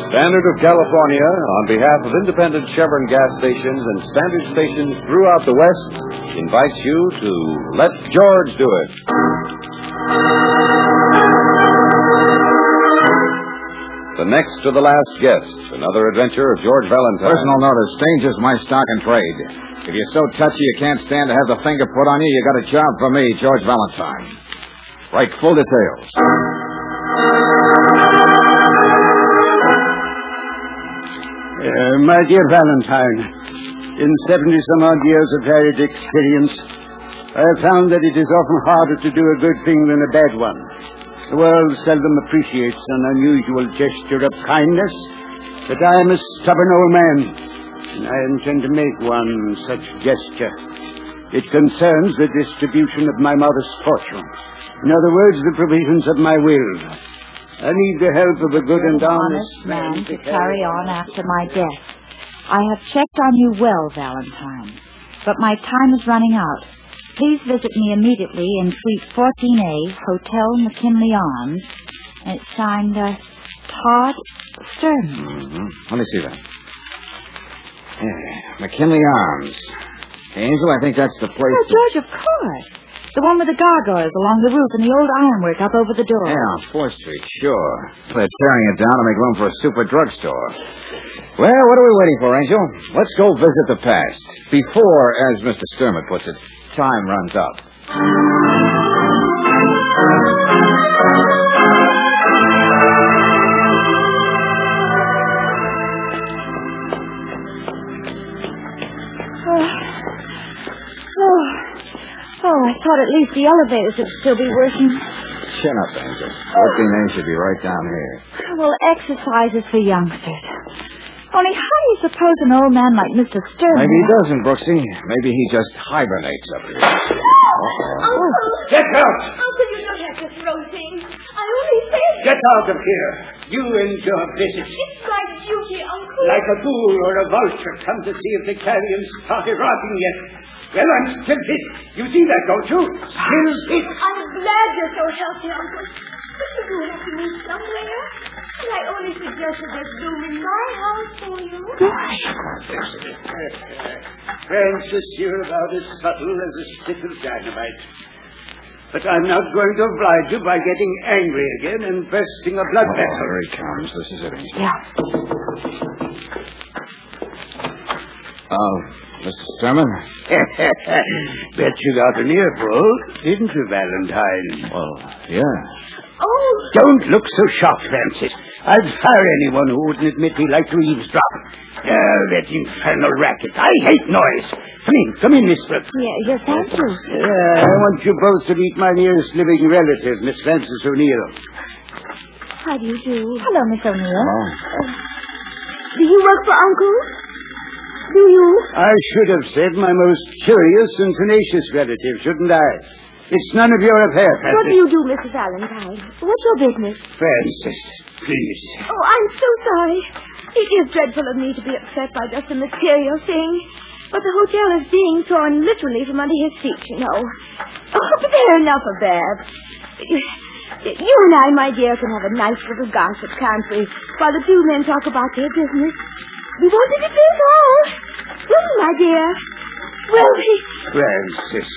Standard of California, on behalf of independent Chevron gas stations and Standard stations throughout the West, invites you to Let George Do It. The next to the last guest, another adventure of George Valentine. Personal notice, strangers my stock and trade. If you're so touchy you can't stand to have the finger put on you, you got a job for me, George Valentine. Write full details. My dear Valentine, in 70-some-odd years of varied experience, I have found that it is often harder to do a good thing than a bad one. The world seldom appreciates an unusual gesture of kindness, but I am a stubborn old man, and I intend to make one such gesture. It concerns the distribution of my mother's fortune. In other words, the provisions of my will. I need the help of a good and honest man to carry on after my death. I have checked on you well, Valentine, but my time is running out. Please visit me immediately in Suite 14A, Hotel McKinley Arms. And it's signed, Todd Stern. Mm-hmm. Let me see that. Yeah, McKinley Arms. Angel, I think that's the place. Oh, George, of course. The one with the gargoyles along the roof and the old ironwork up over the door. Yeah, 4th Street, sure. They're tearing it down to make room for a super drugstore. Well, what are we waiting for, Angel? Let's go visit the past. Before, as Mr. Sturmett puts it, time runs up. Oh, I thought at least the elevators would still be working. Chin up, Angel. 14A should be right down here. Well, exercise is for youngsters. Only how do you suppose an old man like Mr. Stern... Maybe he doesn't, Brooksy. Maybe he just hibernates up here. Uncle! Get out! Uncle, you don't have to throw things. I only said... Get out of here! You and your visits. It's my duty, Uncle. Like a ghoul or a vulture, come to see if the carrion started rotting yet. Well, I'm still fit. You see that, don't you? Still fit. I'm glad you're so healthy, Uncle. But you do have to move somewhere. And I only suggested there's room in my house for you. Francis, you're about as subtle as a stick of dynamite. But I'm not going to oblige you by getting angry again and bursting a blood vessel. Here he comes. This is it, Angel. Yeah. Mr. Sturman? Bet you got an earful, didn't you, Valentine? Well, yeah. Oh, don't look so shocked, Francis. I'd fire anyone who wouldn't admit he liked to eavesdrop. That infernal racket. I hate noise. Come in, Miss Brooks. Yes, thank you. I want you both to meet my nearest living relative, Miss Frances O'Neill. How do you do? Hello, Miss O'Neill. Hello. Do you work for Uncle? Do you? I should have said my most curious and tenacious relative, shouldn't I? It's none of your affair, Francis. What do you do, Mrs. Valentine? What's your business? Francis, please. Oh, I'm so sorry. It is dreadful of me to be upset by just a material thing. But the hotel is being torn literally from under his feet, you know. Oh, but there, enough of that. You and I, my dear, can have a nice little gossip, can't we? While the two men talk about their business. We won't interfere at all. Will we, my dear? Will we? Francis.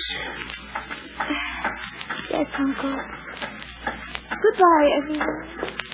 Yes, Uncle. Goodbye, everyone.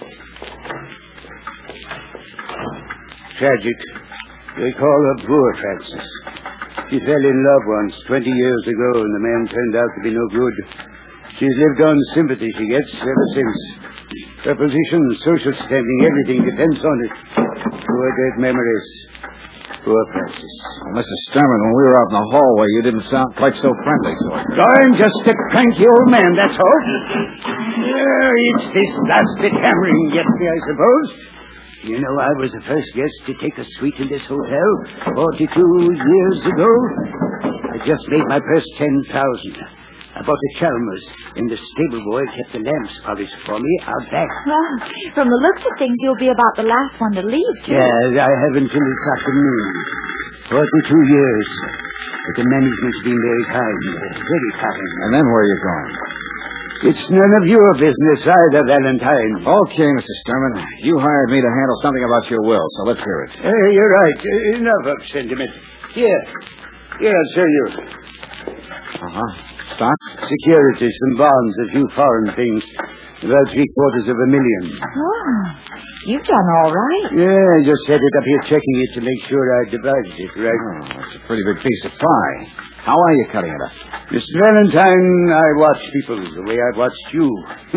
Tragic. They call her poor Francis. She fell in love once 20 years ago, and the man turned out to be no good. She's lived on sympathy she gets ever since. Her position, social standing, everything depends on it. Poor dead memories. Poor Francis. Well, Mr. Sturman, when we were out in the hallway, you didn't sound quite so friendly to her. I'm just a cranky old man, that's all. It's this blasted hammering gets me, I suppose. You know, I was the first guest to take a suite in this hotel 42 years ago. I just made my first 10,000. I bought a Chalmers, and the stable boy kept the lamps polished for me out back. Well, from the looks of things, you'll be about the last one to leave, too. Yeah, I have until this afternoon. 42 years. But the management's been very kind. Very kind. And then where are you going? It's none of your business either, Valentine. Okay, Mr. Sturman. You hired me to handle something about your will, so let's hear it. You're right. Enough of sentiment. Here, I'll show you. Uh-huh. Stocks? Securities and bonds, a few foreign things. About $750,000. Oh, you've done all right. Yeah, I just set it up here checking it to make sure I divided it right. Oh, that's a pretty big piece of pie. How are you cutting it up? Mr. Valentine, I watch people the way I watched you.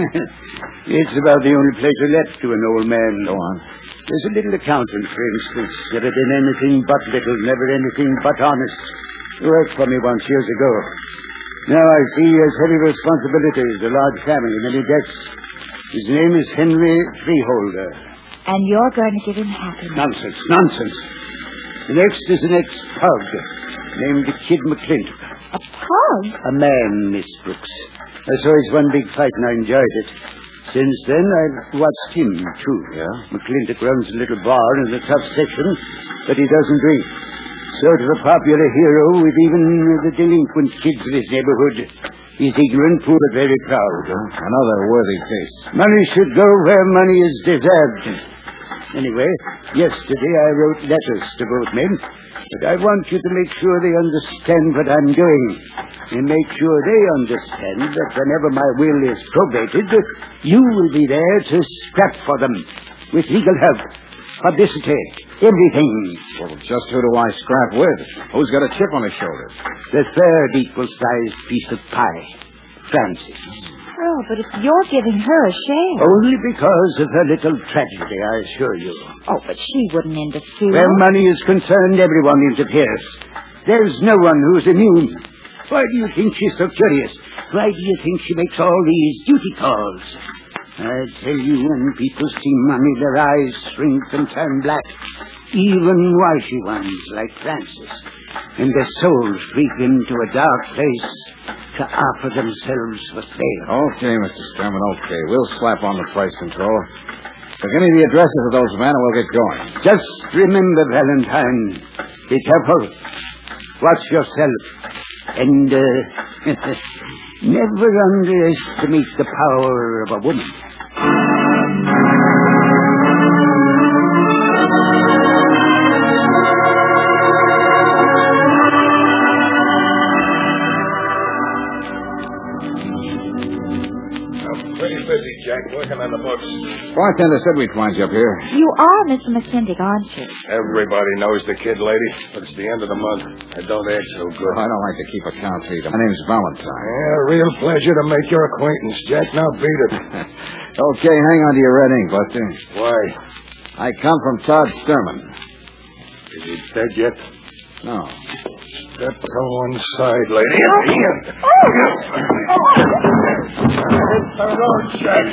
It's about the only pleasure left to an old man. Go on. There's a little accountant, for instance. Never been anything but little, never anything but honest. He worked for me once years ago. Now I see he has heavy responsibilities, a large family, many debts. His name is Henry Freeholder. And you're going to give him happiness. Nonsense. The next is an ex-pug named Kid McClintock. A pug? A man, Miss Brooks. I saw his one big fight and I enjoyed it. Since then, I've watched him, too. Yeah? McClintock runs a little bar in the tough section, but he doesn't drink. Sort of a popular hero with even the delinquent kids of his neighborhood. He's ignorant, poor, but very proud. Another worthy case. Money should go where money is deserved. Anyway, yesterday I wrote letters to both men, but I want you to make sure they understand what I'm doing. And make sure they understand that whenever my will is probated, you will be there to scrap for them with legal help. Publicity. Everything. Well, just who do I scrap with? Who's got a chip on his shoulder? The third equal-sized piece of pie. Frances. Oh, but if you're giving her a share. Only because of her little tragedy, I assure you. Oh, but she wouldn't interfere. Where money is concerned, everyone interferes. There's no one who's immune. Why do you think she's so curious? Why do you think she makes all these duty calls? I tell you, when people see money, their eyes shrink and turn black. Even wishy ones like Francis. And their souls creep into a dark place to offer themselves for sale. Okay, Mr. Sturman, okay. We'll slap on the price control. So give me the addresses of those men and we'll get going. Just remember, Valentine, be careful. Watch yourself. And never underestimate the power of a woman. Busy, Jack, working on the books. Bartender said we'd find you up here. You are Mr. McClintock, aren't you? Everybody knows the kid, lady, but it's the end of the month. I don't act so good. I don't like to keep accounts either. My name's Valentine. Yeah, real pleasure to make your acquaintance, Jack. Now beat it. Okay, hang on to your red ink, Buster. Why? I come from Todd Sturman. Is he dead yet? No. Step to one side, lady. Hit the road, Jack.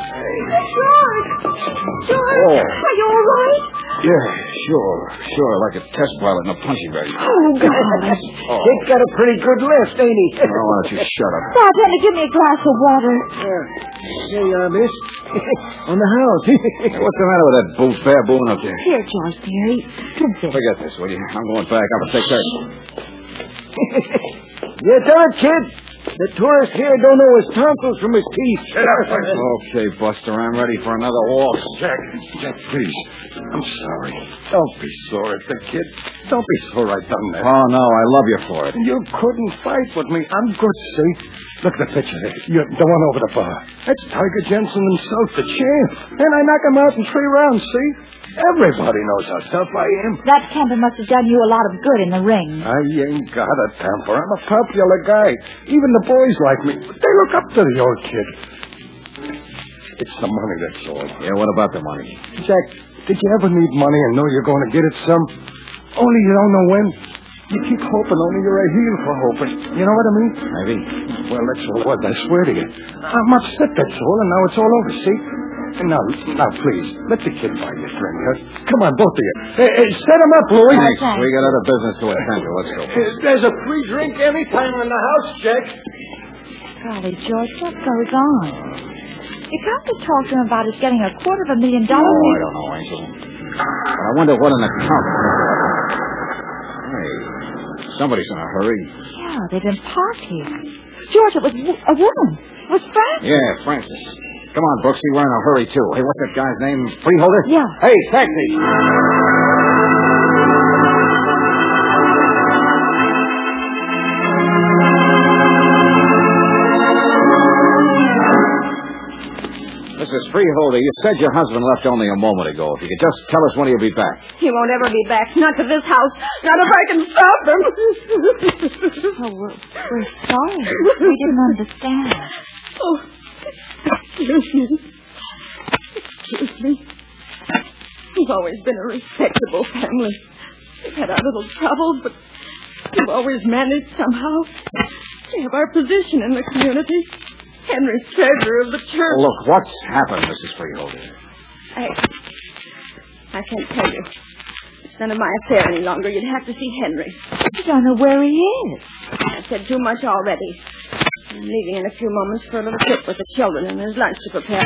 George, are you all right? Yeah, sure. Like a test pilot in a punching bag. Oh, God. He's got a pretty good list, ain't he? Why don't you shut up? Bartender, give me a glass of water. Here you are, miss. On the house. What's the matter with that fair boon up there? Here, George, dearie. Drink this. Forget this, will you? I'm going back up and take care. You tell it, kid. The tourist here don't know his tonsils from his teeth. Shut up, Buster. Okay, Buster, I'm ready for another waltz. Jack, please. I'm sorry. Don't be sore at the kid. Don't be sore I done that. Oh, no, I love you for it. You couldn't fight with me. I'm good, see? Look at the picture there. You're the one over the bar. That's Tiger Jensen himself, the champ. And I knock him out in 3 rounds, see? Everybody knows how tough I am. That temper must have done you a lot of good in the ring. I ain't got a temper. I'm a popular guy. Even the boys like me. They look up to the old kid. It's the money, that's all. Yeah, what about the money? Jack, did you ever need money and know you're going to get it some? Only you don't know when. You keep hoping, only you're a heel for hoping. You know what I mean? Maybe. Well, that's all it was, I swear to you. I'm upset, that's all, and now it's all over, see? And now, please, let the kid buy you a drink, huh? Come on, both of you. Hey, set him up, Louis. Thanks. We got other business to attend to. Let's go. There's a free drink anytime in the house, Jack. Golly, George, what goes on? You come to talk to him about his getting $250,000. Oh, I don't know, Angel. But I wonder what an account. Hey, somebody's in a hurry. Yeah, Yeah, they've been parked here. George, it was a woman. It was Frances. Yeah, Francis. Come on, Brooksy. We're in a hurry, too. Hey, what's that guy's name? Freeholder? Yeah. Hey, taxi! Mrs. Freeholder, you said your husband left only a moment ago. If you could just tell us when he'll be back. He won't ever be back. Not to this house. Not if I can stop him. Oh, we're sorry. We didn't understand. Oh, excuse me. Excuse me. We've always been a respectable family. We've had our little troubles, but we've always managed somehow. We have our position in the community. Henry's treasurer of the church. Oh, look, what's happened, Mrs. Freeholder? I can't tell you. It's none of my affair any longer. You'd have to see Henry. I don't know where he is. I've said too much already. I'm leaving in a few moments for a little trip with the children and there's lunch to prepare.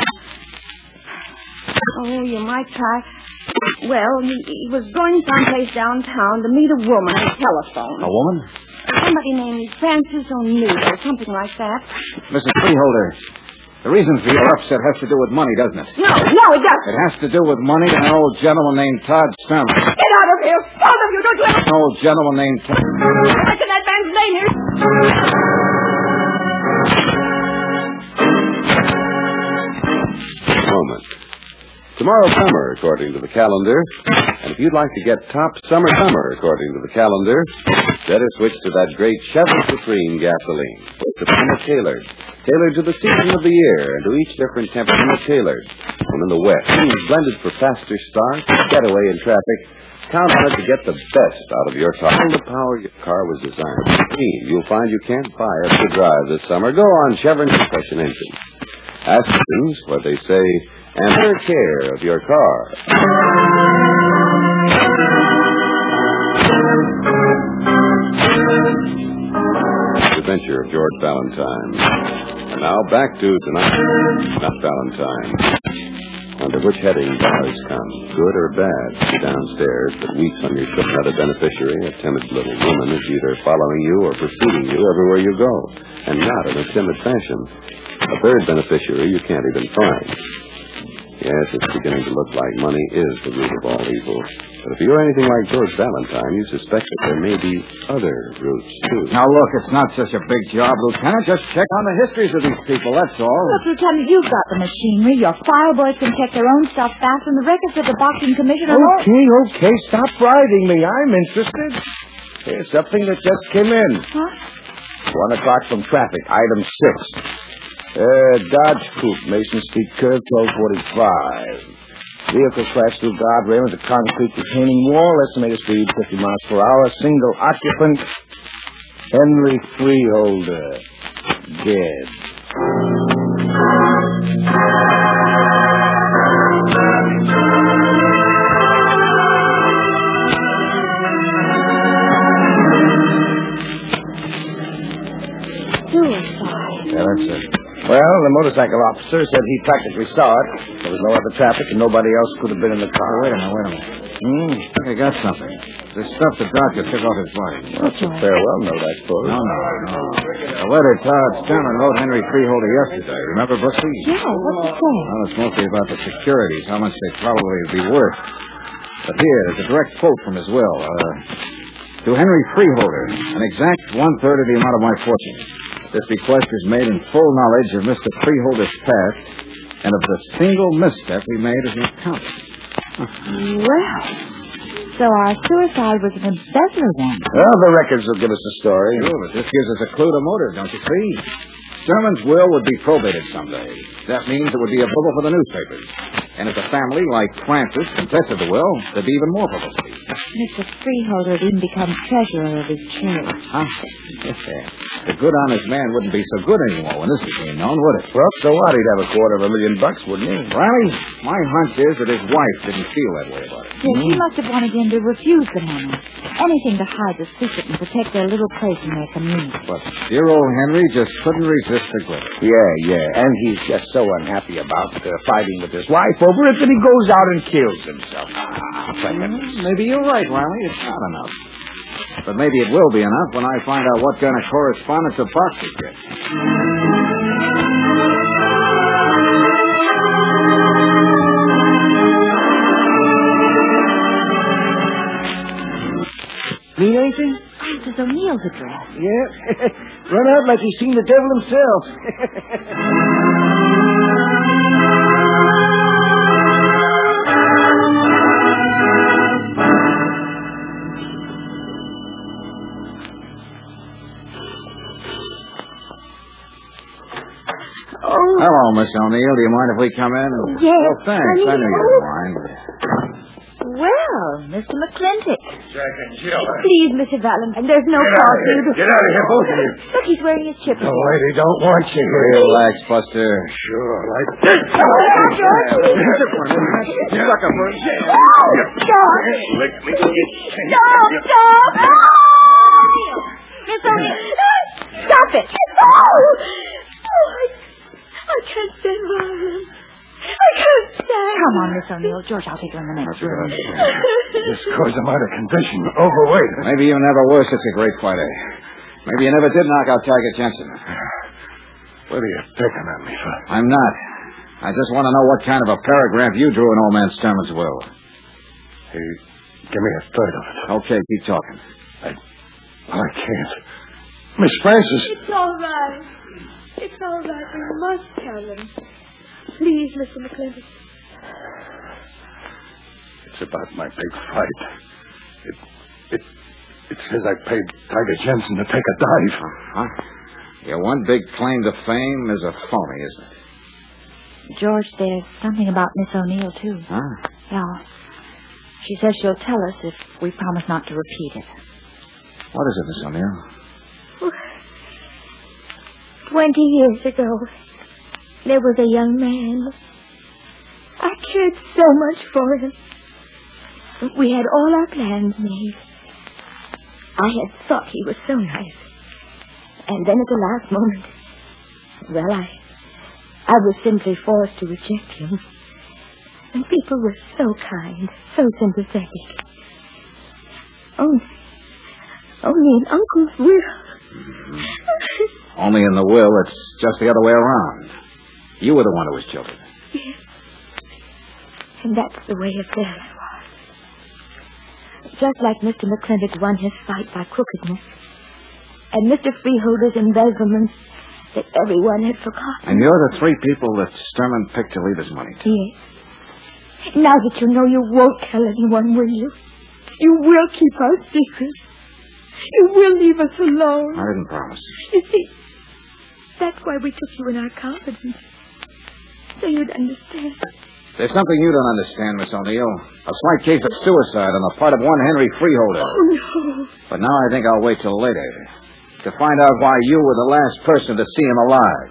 Oh, you might try. Well, he was going someplace downtown to meet a woman on the telephone. A woman? Somebody named Frances O'Neill or something like that. Mrs. Freeholder, the reason for your upset has to do with money, doesn't it? No, it doesn't. It has to do with money and an old gentleman named Todd Sturman. Get out of here. Both of you, don't you ever... An old gentleman named Todd... Mention that man's name here. Moment. Tomorrow summer, according to the calendar. And if you'd like to get top summer, according to the calendar, better switch to that great Chevron Supreme gasoline. It's tailored to the season of the year and to each different temperament tailored. When in the West, blended for faster start, getaway in traffic, count on it to get the best out of your car. All the power your car was designed to be. You'll find you can't buy it to drive this summer. Go on Chevron Compression Engine. Ask students what they say and take care of your car. The Adventure of George Valentine. And now back to tonight, not Valentine. Under which heading dollars come, good or bad? Downstairs, but weeps on your shoulder. Another beneficiary, a timid little woman, is either following you or pursuing you everywhere you go, and not in a timid fashion. A third beneficiary you can't even find. Yes, it's beginning to look like money is the root of all evil. But if you're anything like George Valentine, you suspect that there may be other roots, too. Now, look, it's not such a big job, Lieutenant. Just check on the histories of these people, that's all. Look, Lieutenant, you've got the machinery. Your file boys can check their own stuff fast, and the records of the boxing commission are all... Okay, stop bribing me. I'm interested. Here's something that just came in. Huh? 1 o'clock from traffic, item 6. Dodge Coupe, Mason Street curve, 1245. Vehicle crashed through guardrail into concrete retaining wall. Estimated speed 50 miles per hour. Single occupant, Henry Freeholder, dead. Suicide. Yeah, that's it. Well, the motorcycle officer said he practically saw it. There was no other traffic, and nobody else could have been in the car. Wait a minute. I got something. This stuff the doctor took off his body. Well, that's a farewell note, I suppose. No. The letter Todd Sturman wrote Henry Freeholder yesterday. Remember, Brooksy? Yeah, what's it say? Well, it's mostly about the securities, how much they probably would be worth. But here, there's a direct quote from his will. To Henry Freeholder, an exact 1/3 of the amount of my fortune. This bequest is made in full knowledge of Mr. Freeholder's past and of the single misstep he made as an accountant. Well, so our suicide was an embezzler then. Well, the records will give us a story. Sure, but this gives us a clue to motive, don't you see? Sturman's will would be probated someday. That means it would be available for the newspapers. And if a family like Francis contested the will, there'd be even more publicity. Mr. Freeholder would even become treasurer of his church. Huh? The good honest man wouldn't be so good anymore when this became known, would it? Well, so what? He'd have $250,000, wouldn't he? Riley, my hunch is that his wife didn't feel that way about it. Yes, he must have wanted him to refuse the money. Anything to hide the secret and protect their little place in their community. But dear old Henry just couldn't resist the glitter. Yeah. And he's just so unhappy about fighting with his wife over it that he goes out and kills himself. Maybe you're right, Riley. It's not enough. But maybe it will be enough when I find out what kind of correspondence the boxes get. Mean anything? Mrs. O'Neill's address. Yeah. Run out like he's seen the devil himself. Hello, Miss O'Neill. Do you mind if we come in? Yes. Well, thanks. I knew you didn't mind. Well, Mr. McClintock. Jack and Jill. Please, Mr. Valentine, there's no cause for you to... Get out of here, both of you. Look, he's wearing his chip. The lady don't want you here. Relax, Buster. Sure, like... Stuck up for Stop! Lick me. Stop! Stop! Miss O'Neill. Stop it! Oh! I can't stand violence. I can't stand. Come on, Miss O'Neill. George, I'll take her in the next room. This cause I'm out of condition. Overweight. Maybe you never were such a great fighter. Maybe you never did knock out Tiger Jensen. What are you picking at me for? I'm not. I just want to know what kind of a paragraph you drew in old man Sturman's will. Hey, give me a third of it. Okay, keep talking. I can't. Miss Francis. It's all right. It's all right. We must tell him. Please, Mr. McClintock. It's about my big fight. It says I paid Tiger Jensen to take a dive. Huh? Your one big claim to fame is a phony, isn't it? George, there's something about Miss O'Neill, too. Huh? Yeah. She says she'll tell us if we promise not to repeat it. What is it, Miss O'Neill? 20 years ago, there was a young man. I cared so much for him. We had all our plans made. I had thought he was so nice. And then at the last moment, well, I was simply forced to reject him. And people were so kind, so sympathetic. Only in Uncle's will. Mm-hmm. Only in the will, it's just the other way around. You were the one who was killed. Yes. And that's the way affairs was. Just like Mr. McClintock won his fight by crookedness, and Mr. Freeholder's embezzlement that everyone had forgotten. And you're the three people that Sturman picked to leave his money to. Yes. Now that you know, you won't tell anyone, will you? You will keep our secret. You will leave us alone. I didn't promise. You see, that's why we took you in our confidence. So you'd understand. There's something you don't understand, Miss O'Neill. A slight case of suicide on the part of one Henry Freeholder. Oh, no. But now I think I'll wait till later to find out why you were the last person to see him alive.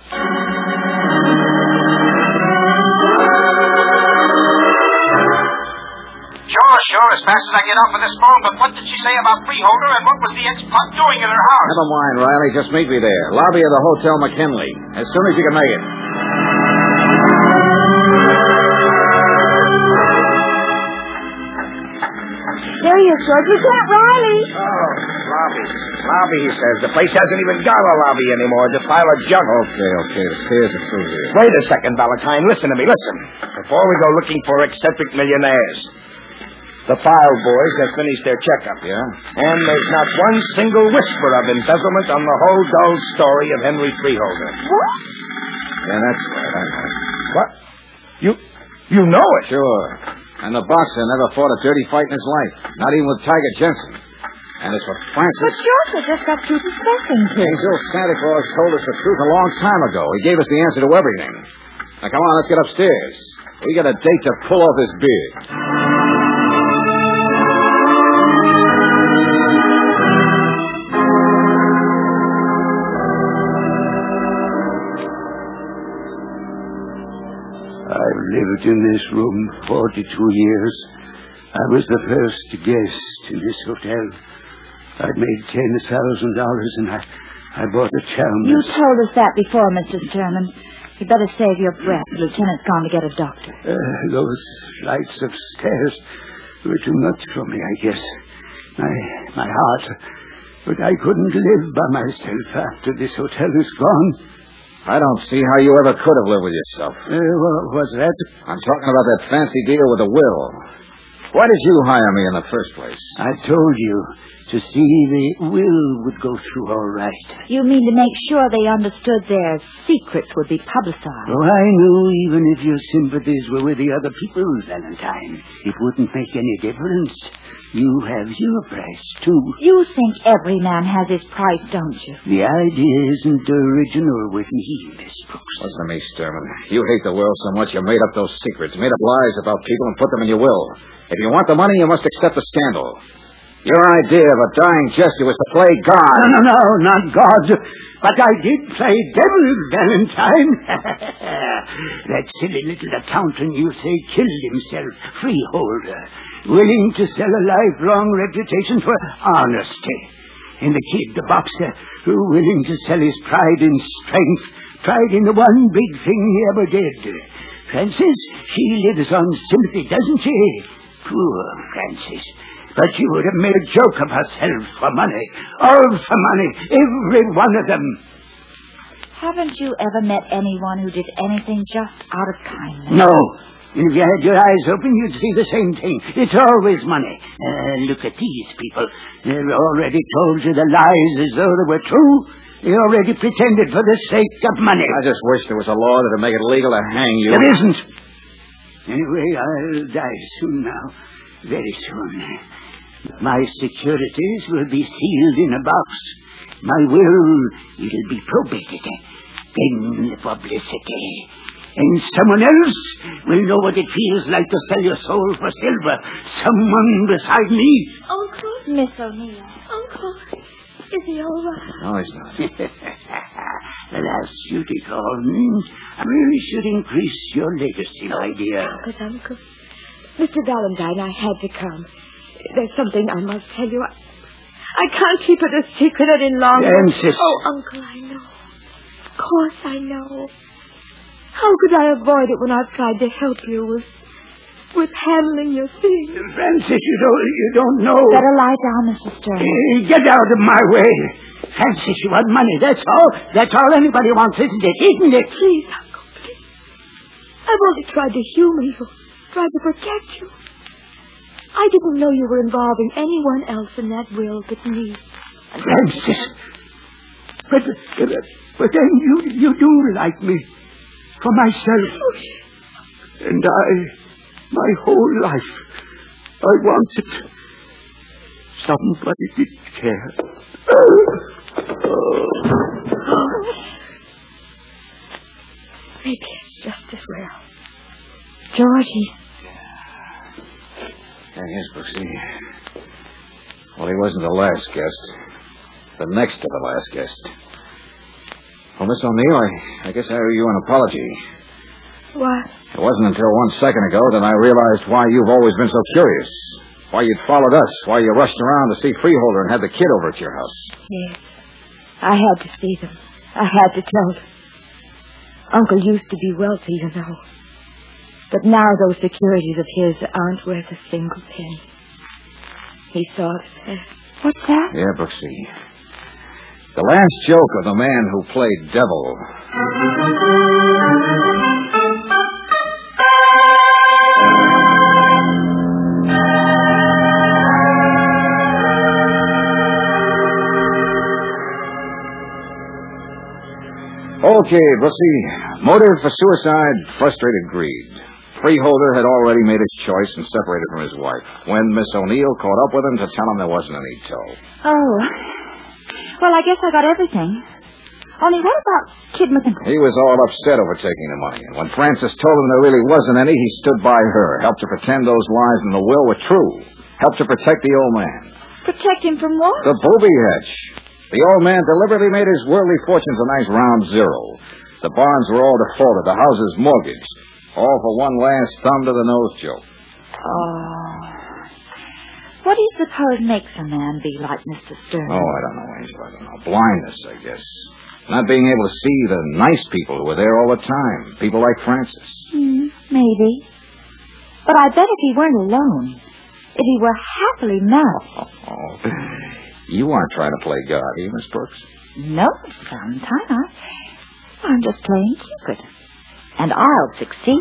Sure, as fast as I get off of this phone, but what did she say about Freeholder and what was the ex-plug doing in her house? Never mind, Riley. Just meet me there. Lobby of the Hotel McKinley. As soon as you can make it. There he is, George. We got Riley. Oh, lobby, he says. The place hasn't even got a lobby anymore. Just pile of junk. Okay. The stairs are through here. Wait a second, Valentine. Listen to me. Listen. Before we go looking for eccentric millionaires, the file boys have finished their checkup. Yeah? And there's not one single whisper of embezzlement on the whole dull story of Henry Freeholder. What? Yeah, that's right. What? You know it? Sure. And the boxer never fought a dirty fight in his life. Not even with Tiger Jensen. And as for But Francis... George had just got through discussing him. Angel, Santa Claus told us the truth a long time ago. He gave us the answer to everything. Now, come on, let's get upstairs. We got a date to pull off his beard. I've lived in this room 42 years. I was the first guest in this hotel. I'd made $10,000 and I bought a Chalmers. You told us that before, Mr. Sturman. You better save your breath. The lieutenant's gone to get a doctor. Those flights of stairs were too much for me, I guess. My heart. But I couldn't live by myself after this hotel is gone. I don't see how you ever could have lived with yourself. What was that? I'm talking about that fancy deal with the will. Why did you hire me in the first place? I told you to see the will would go through all right. You mean to make sure they understood their secrets would be publicized? Oh, I knew even if your sympathies were with the other people, Valentine, it wouldn't make any difference. You have your price, too. You think every man has his price, don't you? The idea isn't original with me, Miss Brooks. Listen to me, Sturman. You hate the will so much you made up those secrets, made up lies about people and put them in your will. If you want the money, you must accept the scandal. Your idea of a dying jester was to play God. No, not God. But I did play devil, Valentine. That silly little accountant you say killed himself, freeholder, willing to sell a lifelong reputation for honesty. And the kid, the boxer, who willing to sell his pride in strength, pride in the one big thing he ever did. Frances, she lives on sympathy, doesn't she? Poor Frances. But she would have made a joke of herself for money. All for money. Every one of them. Haven't you ever met anyone who did anything just out of kindness? No. And if you had your eyes open, you'd see the same thing. It's always money. Look at these people. They've already told you the lies as though they were true. They already pretended for the sake of money. I just wish there was a law that would make it legal to hang you. There isn't. Anyway, I'll die soon now. Very soon. My securities will be sealed in a box. My will, it'll be probated. Then the publicity. And someone else will know what it feels like to sell your soul for silver. Someone beside me. Uncle? Miss O'Neill. Uncle, is he all right? No, he's not. The last duty call. Really should increase your legacy, my dear. But, Uncle, Mr. Valentine, I had to come. There's something I must tell you. I can't keep it a secret any longer. Frances. Oh, Uncle, I know. Of course I know. How could I avoid it when I've tried to help you with handling your things? Frances, you don't know. Better lie down, Mr. Stern. Get out of my way. Frances, you want money, that's all. That's all anybody wants, isn't it? Please, Uncle, please. I've only tried to humor you, tried to protect you. I didn't know you were involving anyone else in that will but me. Frances, but then you do like me for myself. Oh, yes. And my whole life, I wanted somebody did care. Maybe it's just as well. Georgie. There he is, Brooksy. Well, he wasn't the last guest. The next to the last guest. Well, Miss O'Neill, I guess I owe you an apology. What? It wasn't until 1 second ago that I realized why you've always been so curious. Why you'd followed us. Why you rushed around to see Freeholder and had the kid over at your house. Yes. I had to see them. I had to tell them. Uncle used to be wealthy, you know. But now those securities of his aren't worth a single penny. He thought that. What's that? Yeah, Brooksy. The last joke of the man who played devil. Okay, Brooksy. Motive for suicide, frustrated greed. Freeholder had already made his choice and separated from his wife when Miss O'Neill caught up with him to tell him there wasn't any tow. Oh. Well, I guess I got everything. Only what about Kid McIntyre? He was all upset over taking the money. And when Frances told him there really wasn't any, he stood by her, helped to pretend those lies in the will were true, helped to protect the old man. Protect him from what? The booby hatch. The old man deliberately made his worldly fortunes a nice round zero. The bonds were all defaulted, the houses mortgaged. All for one last thumb-to-the-nose joke. Oh. What do you suppose makes a man be like Mr. Stern? Oh, I don't know, Angel. I don't know. Blindness, I guess. Not being able to see the nice people who were there all the time. People like Frances. Maybe. But I bet if he weren't alone, if he were happily married... You aren't trying to play God, are you, Miss Brooks? No, Mr. Valentine. I'm just playing Cupid. And I'll succeed.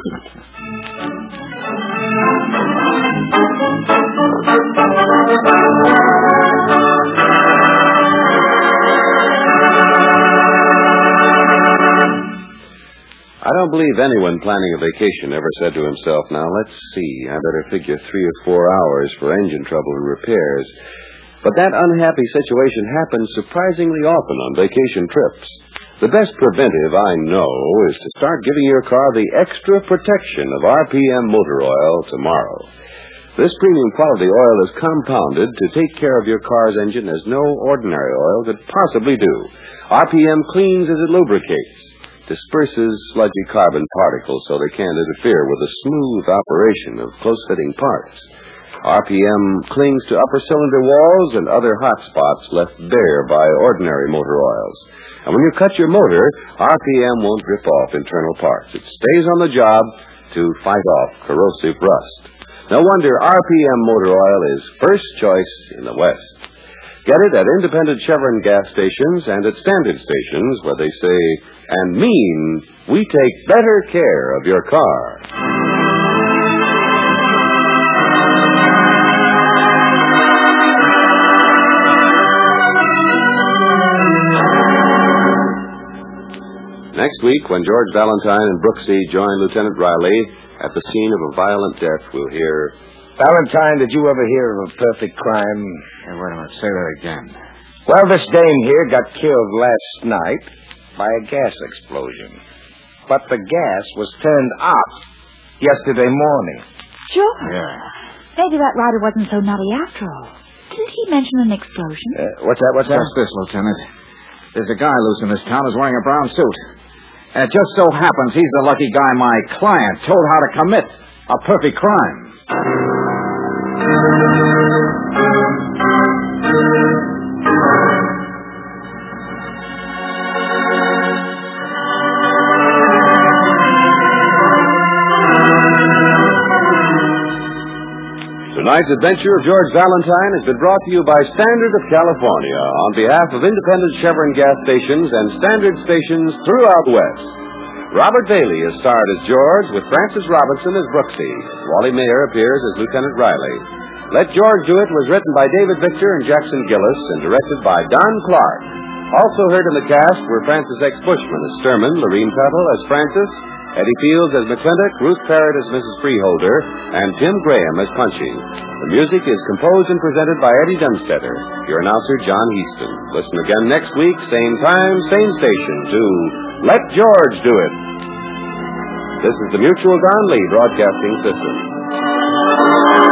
I don't believe anyone planning a vacation ever said to himself, now, let's see, I better figure 3 or 4 hours for engine trouble and repairs. But that unhappy situation happens surprisingly often on vacation trips. The best preventive, I know, is to start giving your car the extra protection of RPM motor oil tomorrow. This premium quality oil is compounded to take care of your car's engine as no ordinary oil could possibly do. RPM cleans as it lubricates, disperses sludgy carbon particles so they can't interfere with the smooth operation of close-fitting parts. RPM clings to upper cylinder walls and other hot spots left bare by ordinary motor oils. And when you cut your motor, RPM won't rip off internal parts. It stays on the job to fight off corrosive rust. No wonder RPM motor oil is first choice in the West. Get it at independent Chevron gas stations and at standard stations where they say and mean, we take better care of your car. Next week, when George Valentine and Brooksy join Lieutenant Riley at the scene of a violent death, we'll hear... Valentine, did you ever hear of a perfect crime? Hey, wait a minute. Say that again. Well, this dame here got killed last night by a gas explosion. But the gas was turned off yesterday morning. George. Yeah. Maybe that rider wasn't so nutty after all. Didn't he mention an explosion? What's that? Just this, Lieutenant. There's a guy loose in this town who's wearing a brown suit. And it just so happens he's the lucky guy my client told how to commit a perfect crime. Tonight's adventure of George Valentine has been brought to you by Standard of California on behalf of independent Chevron gas stations and Standard stations throughout the West. Robert Bailey is starred as George with Francis Robinson as Brooksy. Wally Mayer appears as Lieutenant Riley. Let George Do It was written by David Victor and Jackson Gillis and directed by Don Clark. Also heard in the cast were Francis X. Bushman as Sturman, Lorene Tuttle as Francis, Eddie Fields as McClintock, Ruth Parrott as Mrs. Freeholder, and Tim Graham as Punchy. The music is composed and presented by Eddie Dunstetter. Your announcer, John Heaston. Listen again next week, same time, same station, to Let George Do It. This is the Mutual Don Lee Broadcasting System.